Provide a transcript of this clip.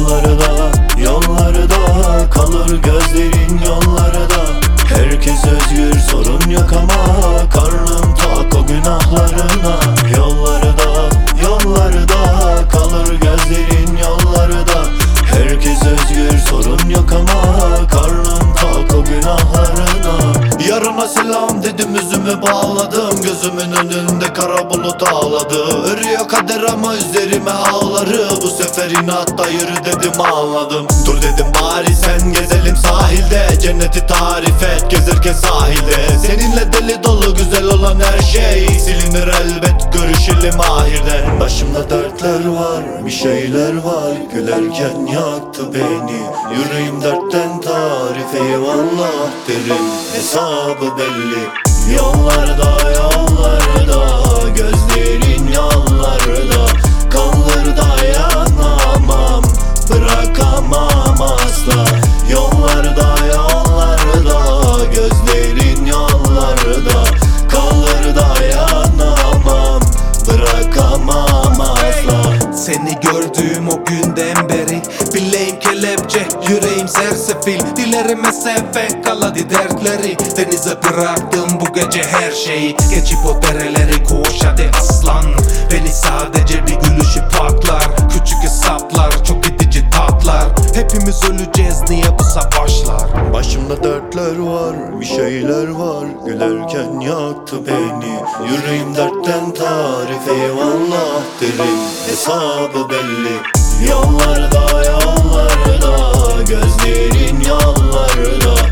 Yollarda, yollarda kalır gözlerin yollarda. Herkes özgür, sorun yok ama karnım tok o günahlarına. Yollarda, yollarda kalır gözlerin yollarda. Herkes özgür, sorun yok ama karnım tok o günahlarına. Yarına selam dedim, yüzümü bağladım, gözümün önünde kara bulut ağladı. Örüyor kader ama üzerime ağları, bu sefer inatla yürü dedim anladım. Dur dedim bari sen gezelim sahilde, cenneti tarif et gezerken sahilde. Seninle deli dolu güzel olan her şey silinir elbet, görüşelim ahirde. Başımda dertler var, bir şeyler var, gülerken yaktı beni. Yüreğim dertten tarif, eyvallah derim, hesabı belli. Yollarda, yollarda gözlerin yollarda. Kalır dayanamam, bırakamam asla. Yollarda, yollarda gözlerin yollarda. Kalır dayanamam, bırakamam asla. Seni gördüğüm o günden beri bileğim kelepçe, yüreğim sersefil. Dilerim mesafe kaladı dertleri. Denize bıraktım bu gece her şeyi. Geçip o dereleri koş hadi aslan. Beni sadece bir gülüşü paklar. Küçük hesaplar, çok gidici tatlar. Hepimiz öleceğiz, niye bu savaşlar? Başımda dertler var, bir şeyler var, gülerken yaktı beni. Yüreğim dertten tarif, eyvallah derim, hesabı belli. Yollarda, yollarda gözlerin yollarda.